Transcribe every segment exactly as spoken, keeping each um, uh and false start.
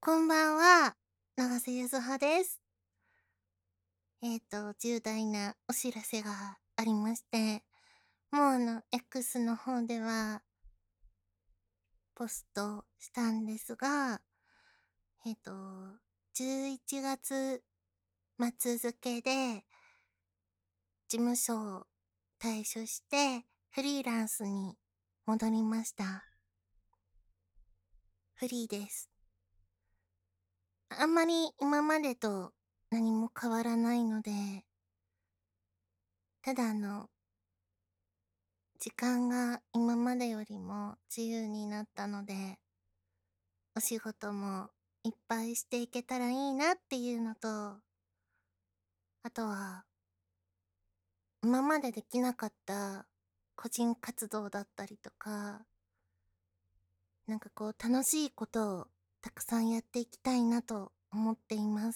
こんばんは、永瀬ゆずはです。えっ、と、重大なお知らせがありまして、もうあの、X の方では、ポストしたんですが、えっ、と、じゅういちがつ末付けで、事務所を退所して、フリーランスに戻りました。フリーです。あんまり今までと何も変わらないので、ただあの、時間が今までよりも自由になったので、お仕事もいっぱいしていけたらいいなっていうのと、あとは、今までできなかった個人活動だったりとか、なんかこう楽しいことをたくさんやっていきたいなと思っています。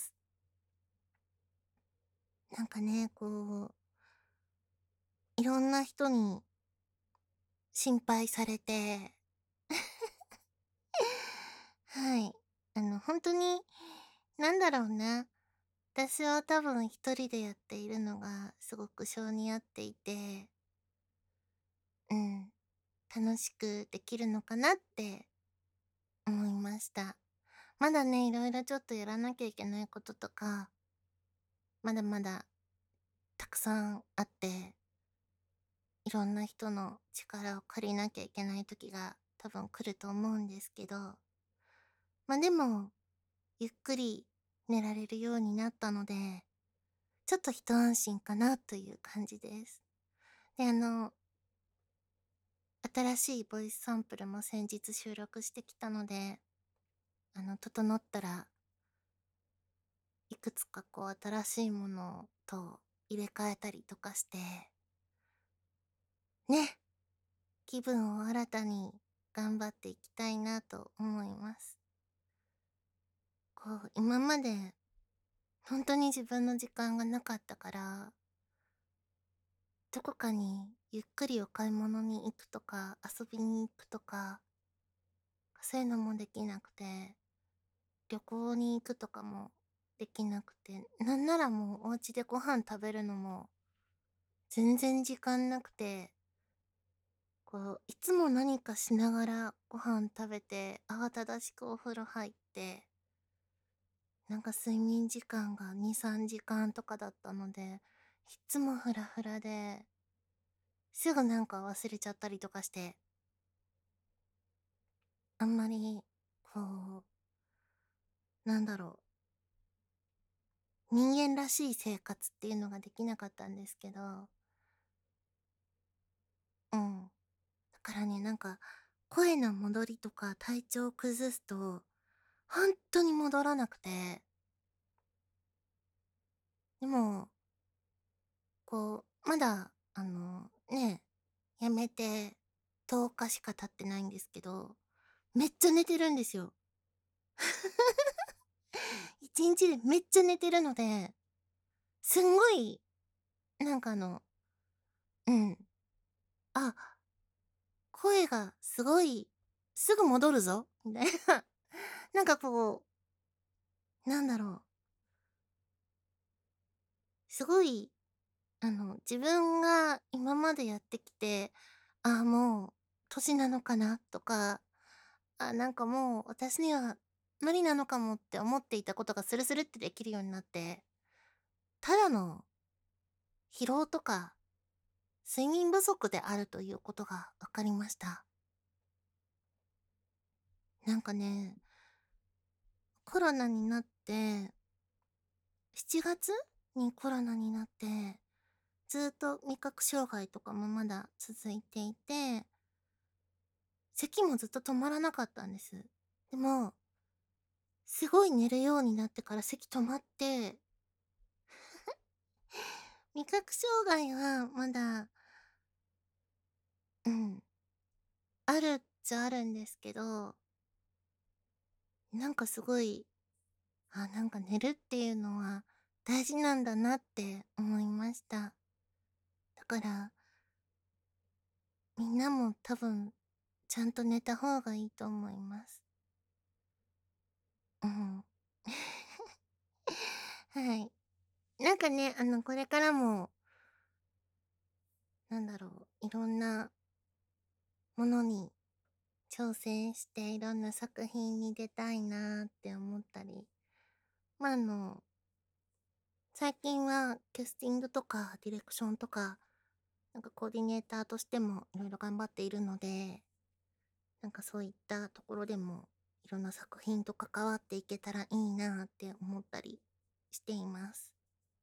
なんかね、こう、いろんな人に心配されて、はい。あの、本当に、なんだろうな。私は多分一人でやっているのがすごく性に合っていて、うん、楽しくできるのかなって思いました。まだね、いろいろちょっとやらなきゃいけないこととか、まだまだたくさんあって、いろんな人の力を借りなきゃいけない時が多分来ると思うんですけど、まあでも、ゆっくり寝られるようになったので、ちょっと一安心かなという感じです。で、あの、新しいボイスサンプルも先日収録してきたので、あの、整ったらいくつかこう新しいものと入れ替えたりとかして、ね、気分を新たに頑張っていきたいなと思います。こう、今まで本当に自分の時間がなかったから、どこかにゆっくりお買い物に行くとか、遊びに行くとか、そういうのもできなくて、旅行に行くとかもできなくて、なんならもうお家でご飯食べるのも全然時間なくて、こう、いつも何かしながらご飯食べて、慌ただしくお風呂入って、なんか睡眠時間がに、さんじかんとかだったので、いつもフラフラで、すぐなんか忘れちゃったりとかして、あんまり、こう、なんだろう、人間らしい生活っていうのができなかったんですけど、うん。だからね、なんか、声の戻りとか体調を崩すと、ほんとに戻らなくて、でも、こう、まだ、あの、ね、辞めてとおかしか経ってないんですけど、めっちゃ寝てるんですよ。いちにちでめっちゃ寝てるので、すんごい、なんかあの、うん、あ、声がすごい、すぐ戻るぞみたいな。なんかこう、なんだろう、すごいあの、自分が今までやってきて、ああ、もう年なのかなとか、あ、なんかもう私には無理なのかもって思っていたことがスルスルってできるようになって、ただの疲労とか睡眠不足であるということが分かりました。なんかね、コロナになって、しちがつにコロナになって、ずっと味覚障害とかもまだ続いていて、咳もずっと止まらなかったんです。でも、すごい寝るようになってから咳止まって、味覚障害はまだ、うん、あるっちゃあるんですけど、なんかすごい、あ、なんか寝るっていうのは大事なんだなって思いました。だから、みんなも多分、ちゃんと寝た方がいいと思います。うん。 かね、あの、これからも、なんだろう、いろんなものに挑戦して、いろんな作品に出たいなーって思ったり、まあ、あの、最近はキャスティングとかディレクションとか、なんかコーディネーターとしてもいろいろ頑張っているので、なんかそういったところでもいろんな作品と関わっていけたらいいなって思ったりしています。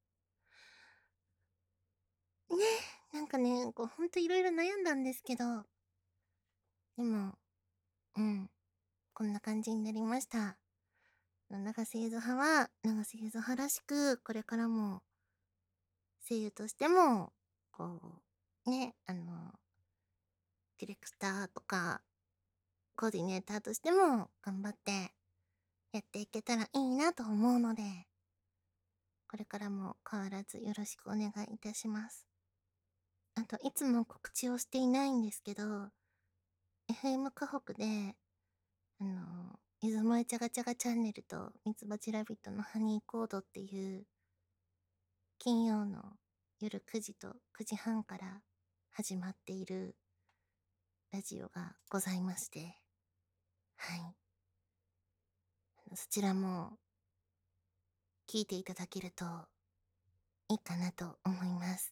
ね、なんかね、こうほんといろいろ悩んだんですけど、でも、うん、こんな感じになりました。永瀬ゆずはは、永瀬ゆずはらしく、これからも声優としても、こう、ね、あの、ディレクターとか、コーディネーターとしても頑張ってやっていけたらいいなと思うので、これからも変わらずよろしくお願いいたします。あと、いつも告知をしていないんですけど、エフエム 河北で、あの、ゆずもえちゃがちゃがチャンネルとミツバチラビットのハニーコードっていう金曜の夜くじとくじはんから始まっているラジオがございまして、はい。そちらも聞いていただけるといいかなと思います。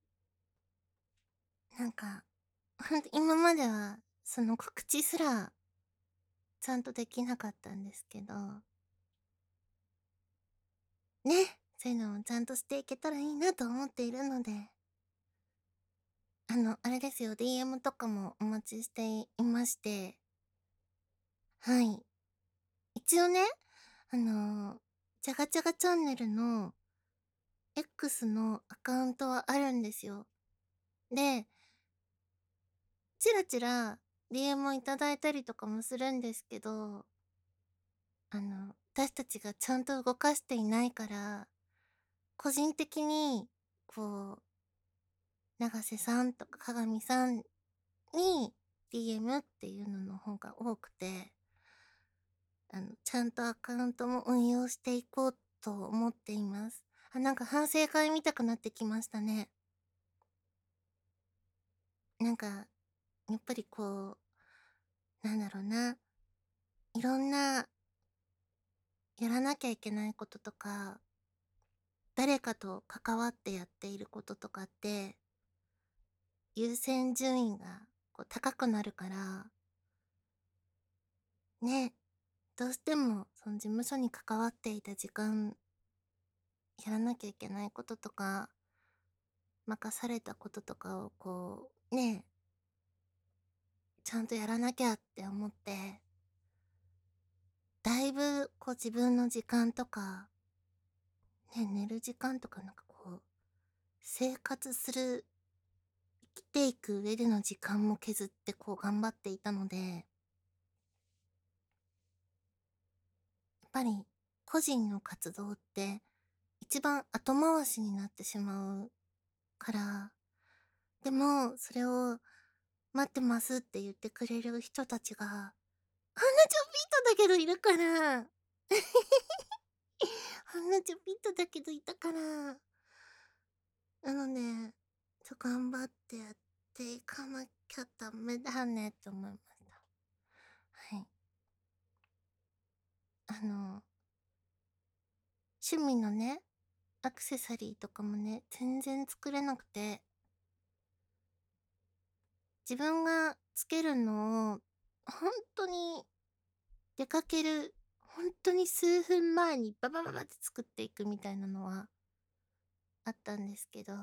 なんか、ほんと今まではその告知すらちゃんとできなかったんですけど、ね、そういうのもちゃんとしていけたらいいなと思っているので、あの、あれですよ、ディーエム とかもお待ちしていまして、はい。一応ね、あの、チャガチャガチャンネルの X のアカウントはあるんですよ。で、チラチラ ディーエム をいただいたりとかもするんですけど、あの、私たちがちゃんと動かしていないから、個人的に、こう、永瀬さんとか鏡さんに ディーエム っていうのの方が多くて、あの、ちゃんとアカウントも運用していこうと思っています。あ、なんか反省会見たくなってきましたね。なんか、やっぱりこう、なんだろうな、いろんなやらなきゃいけないこととか、誰かと関わってやっていることとかって、優先順位がこう高くなるから、ね、どうしてもその事務所に関わっていた時間、やらなきゃいけないこととか、任されたこととかをこう、ね、ちゃんとやらなきゃって思って、だいぶこう自分の時間とか、ね、寝る時間とかなんかこう、生活する、生きていく上での時間も削ってこう頑張っていたので、やっぱり個人の活動って一番後回しになってしまうから、でもそれを待ってますって言ってくれる人たちが、ほんのちょびっとだけどいるから、ほんのちょびっとだけどいたから、なので、ちょ、頑張ってやっていかなきゃダメだねって思いました。はい。あの、趣味のね、アクセサリーとかもね、全然作れなくて、自分がつけるのを、ほんとに出かける、ほんとに数分前にババババって作っていくみたいなのはあったんですけど、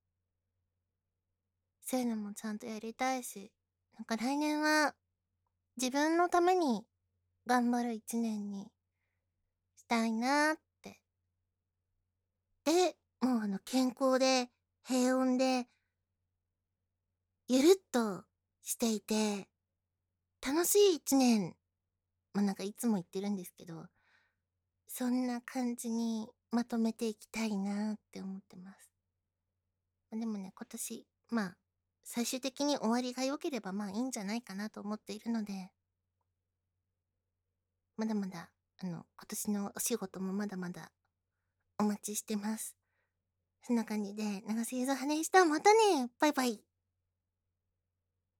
そういうのもちゃんとやりたいし、なんか来年は自分のために頑張る一年にしたいなって。で、もうあの健康で平穏でゆるっとしていて、楽しい一年、ま、なんかいつも言ってるんですけど、そんな感じにまとめていきたいなって思ってます。ま、でもね、今年、まあ、最終的に終わりが良ければ、まあ、いいんじゃないかなと思っているので、まだまだ、あの、今年のお仕事もまだまだお待ちしてます。 そんな感じで、長瀬ゆずはでした。またね。バイバイ。